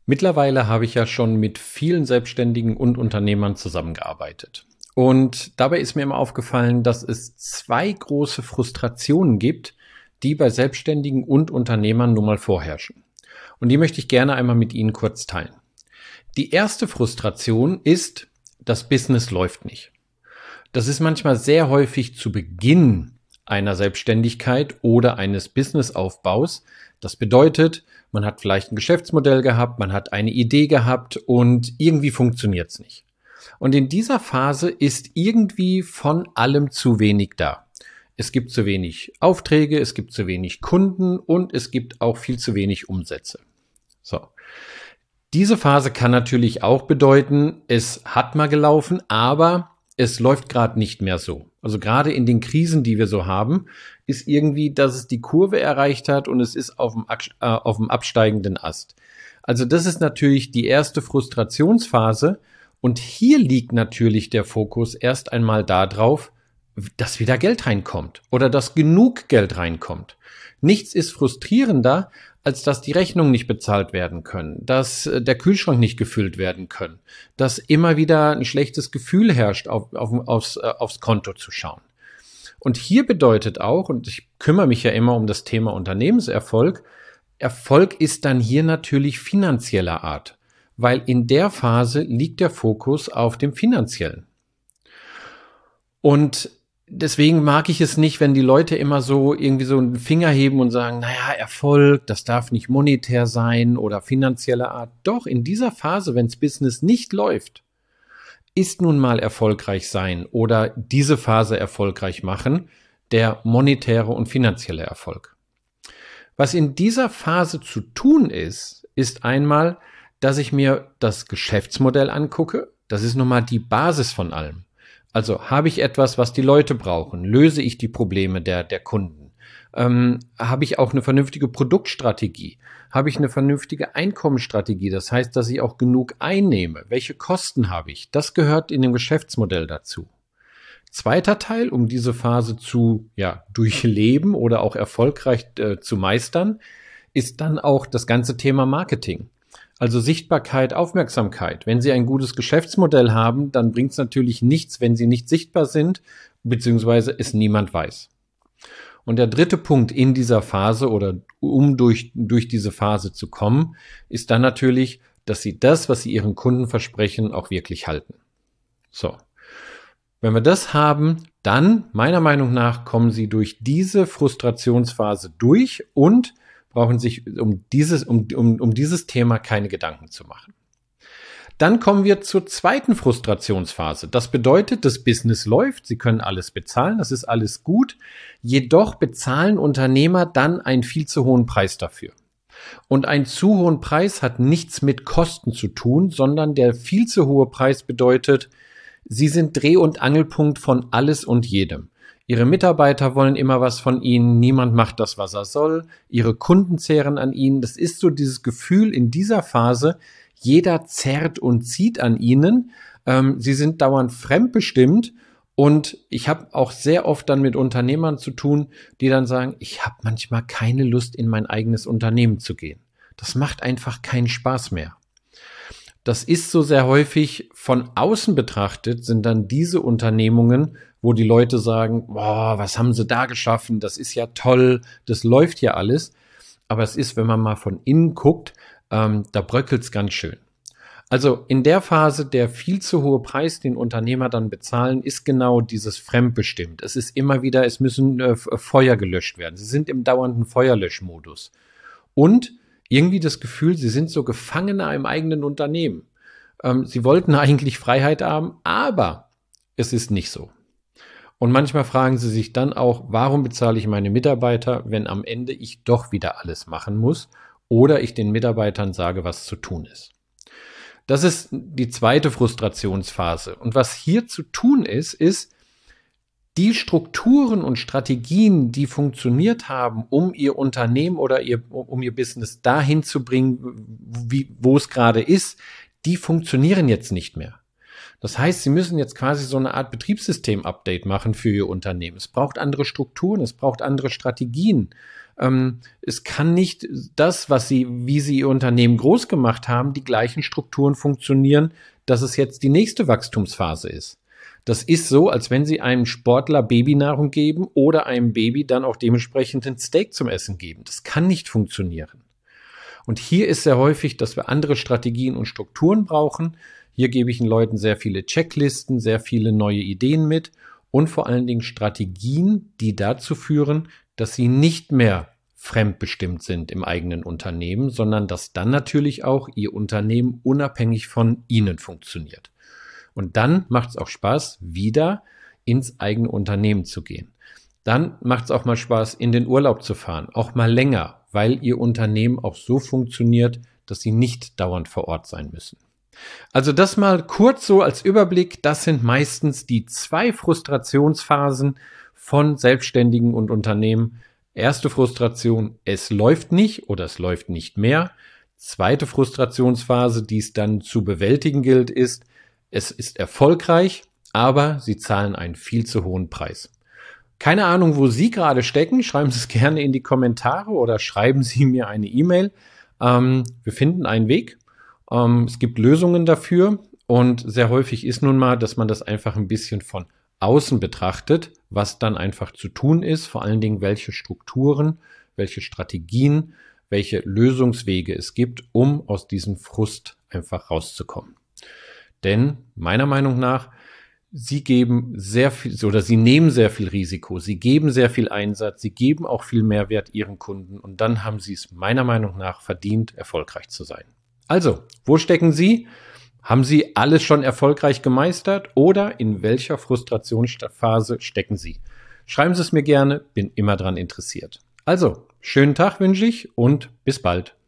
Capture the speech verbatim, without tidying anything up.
Mittlerweile habe ich ja schon mit vielen Selbstständigen und Unternehmern zusammengearbeitet. Und dabei ist mir immer aufgefallen, dass es zwei große Frustrationen gibt, die bei Selbstständigen und Unternehmern nun mal vorherrschen. Und die möchte ich gerne einmal mit Ihnen kurz teilen. Die erste Frustration ist, das Business läuft nicht. Das ist manchmal sehr häufig zu Beginn einer Selbstständigkeit oder eines Businessaufbaus. Das bedeutet, man hat vielleicht ein Geschäftsmodell gehabt, man hat eine Idee gehabt und irgendwie funktioniert es nicht. Und in dieser Phase ist irgendwie von allem zu wenig da. Es gibt zu wenig Aufträge, es gibt zu wenig Kunden und es gibt auch viel zu wenig Umsätze. So. Diese Phase kann natürlich auch bedeuten, es hat mal gelaufen, aber es läuft gerade nicht mehr so. Also gerade in den Krisen, die wir so haben, ist irgendwie, dass es die Kurve erreicht hat und es ist auf dem, äh, auf dem absteigenden Ast. Also das ist natürlich die erste Frustrationsphase und hier liegt natürlich der Fokus erst einmal darauf, dass wieder Geld reinkommt oder dass genug Geld reinkommt. Nichts ist frustrierender, als dass die Rechnungen nicht bezahlt werden können, dass der Kühlschrank nicht gefüllt werden können, dass immer wieder ein schlechtes Gefühl herrscht, auf, auf, aufs, aufs Konto zu schauen. Und hier bedeutet auch, und ich kümmere mich ja immer um das Thema Unternehmenserfolg, Erfolg ist dann hier natürlich finanzieller Art, weil in der Phase liegt der Fokus auf dem Finanziellen. Und deswegen mag ich es nicht, wenn die Leute immer so irgendwie so einen Finger heben und sagen, naja, Erfolg, das darf nicht monetär sein oder finanzieller Art. Doch, in dieser Phase, wenns Business nicht läuft, ist nun mal erfolgreich sein oder diese Phase erfolgreich machen, der monetäre und finanzielle Erfolg. Was in dieser Phase zu tun ist, ist einmal, dass ich mir das Geschäftsmodell angucke. Das ist nun mal die Basis von allem. Also habe ich etwas, was die Leute brauchen? Löse ich die Probleme der, der Kunden? Ähm, habe ich auch eine vernünftige Produktstrategie? Habe ich eine vernünftige Einkommensstrategie? Das heißt, dass ich auch genug einnehme. Welche Kosten habe ich? Das gehört in dem Geschäftsmodell dazu. Zweiter Teil, um diese Phase zu ja, durchleben oder auch erfolgreich äh, zu meistern, ist dann auch das ganze Thema Marketing. Also Sichtbarkeit, Aufmerksamkeit. Wenn Sie ein gutes Geschäftsmodell haben, dann bringt es natürlich nichts, wenn Sie nicht sichtbar sind, beziehungsweise es niemand weiß. Und der dritte Punkt in dieser Phase oder um durch, durch diese Phase zu kommen, ist dann natürlich, dass Sie das, was Sie Ihren Kunden versprechen, auch wirklich halten. So. Wenn wir das haben, dann, meiner Meinung nach, kommen Sie durch diese Frustrationsphase durch und brauchen sich um dieses, um, um, um dieses Thema keine Gedanken zu machen. Dann kommen wir zur zweiten Frustrationsphase. Das bedeutet, das Business läuft, Sie können alles bezahlen, das ist alles gut, jedoch bezahlen Unternehmer dann einen viel zu hohen Preis dafür. Und einen zu hohen Preis hat nichts mit Kosten zu tun, sondern der viel zu hohe Preis bedeutet, Sie sind Dreh- und Angelpunkt von alles und jedem. Ihre Mitarbeiter wollen immer was von Ihnen, niemand macht das, was er soll. Ihre Kunden zehren an Ihnen. Das ist so dieses Gefühl in dieser Phase, jeder zerrt und zieht an Ihnen. Ähm, Sie sind dauernd fremdbestimmt und ich habe auch sehr oft dann mit Unternehmern zu tun, die dann sagen, ich habe manchmal keine Lust, in mein eigenes Unternehmen zu gehen. Das macht einfach keinen Spaß mehr. Das ist so sehr häufig von außen betrachtet, sind dann diese Unternehmungen, wo die Leute sagen, boah, was haben sie da geschaffen, das ist ja toll, das läuft ja alles. Aber es ist, wenn man mal von innen guckt, ähm, da bröckelt's ganz schön. Also in der Phase, der viel zu hohe Preis, den Unternehmer dann bezahlen, ist genau dieses fremdbestimmt. Es ist immer wieder, es müssen äh, Feuer gelöscht werden. Sie sind im dauernden Feuerlöschmodus. Und irgendwie das Gefühl, sie sind so Gefangener im eigenen Unternehmen. Ähm, sie wollten eigentlich Freiheit haben, aber es ist nicht so. Und manchmal fragen sie sich dann auch, warum bezahle ich meine Mitarbeiter, wenn am Ende ich doch wieder alles machen muss oder ich den Mitarbeitern sage, was zu tun ist. Das ist die zweite Frustrationsphase. Und was hier zu tun ist, ist, die Strukturen und Strategien, die funktioniert haben, um ihr Unternehmen oder ihr, um ihr Business dahin zu bringen, wie, wo es gerade ist, die funktionieren jetzt nicht mehr. Das heißt, Sie müssen jetzt quasi so eine Art Betriebssystem-Update machen für Ihr Unternehmen. Es braucht andere Strukturen, es braucht andere Strategien. ähm, es kann nicht das, was sie, wie sie ihr Unternehmen groß gemacht haben, die gleichen Strukturen funktionieren, dass es jetzt die nächste Wachstumsphase ist. Das ist so, als wenn Sie einem Sportler Babynahrung geben oder einem Baby dann auch dementsprechend ein Steak zum Essen geben. Das kann nicht funktionieren. Und hier ist sehr häufig, dass wir andere Strategien und Strukturen brauchen. Hier gebe ich den Leuten sehr viele Checklisten, sehr viele neue Ideen mit und vor allen Dingen Strategien, die dazu führen, dass sie nicht mehr fremdbestimmt sind im eigenen Unternehmen, sondern dass dann natürlich auch Ihr Unternehmen unabhängig von Ihnen funktioniert. Und dann macht es auch Spaß, wieder ins eigene Unternehmen zu gehen. Dann macht es auch mal Spaß, in den Urlaub zu fahren, auch mal länger, weil Ihr Unternehmen auch so funktioniert, dass Sie nicht dauernd vor Ort sein müssen. Also das mal kurz so als Überblick. Das sind meistens die zwei Frustrationsphasen von Selbstständigen und Unternehmen. Erste Frustration, es läuft nicht oder es läuft nicht mehr. Zweite Frustrationsphase, die es dann zu bewältigen gilt, ist, es ist erfolgreich, aber Sie zahlen einen viel zu hohen Preis. Keine Ahnung, wo Sie gerade stecken. Schreiben Sie es gerne in die Kommentare oder schreiben Sie mir eine E-Mail. Ähm, wir finden einen Weg. Ähm, es gibt Lösungen dafür und sehr häufig ist nun mal, dass man das einfach ein bisschen von außen betrachtet, was dann einfach zu tun ist, vor allen Dingen welche Strukturen, welche Strategien, welche Lösungswege es gibt, um aus diesem Frust einfach rauszukommen. Denn meiner Meinung nach, Sie geben sehr viel oder Sie nehmen sehr viel Risiko, Sie geben sehr viel Einsatz, Sie geben auch viel Mehrwert Ihren Kunden und dann haben Sie es meiner Meinung nach verdient, erfolgreich zu sein. Also, wo stecken Sie? Haben Sie alles schon erfolgreich gemeistert oder in welcher Frustrationsphase stecken Sie? Schreiben Sie es mir gerne, bin immer dran interessiert. Also, schönen Tag wünsche ich und bis bald.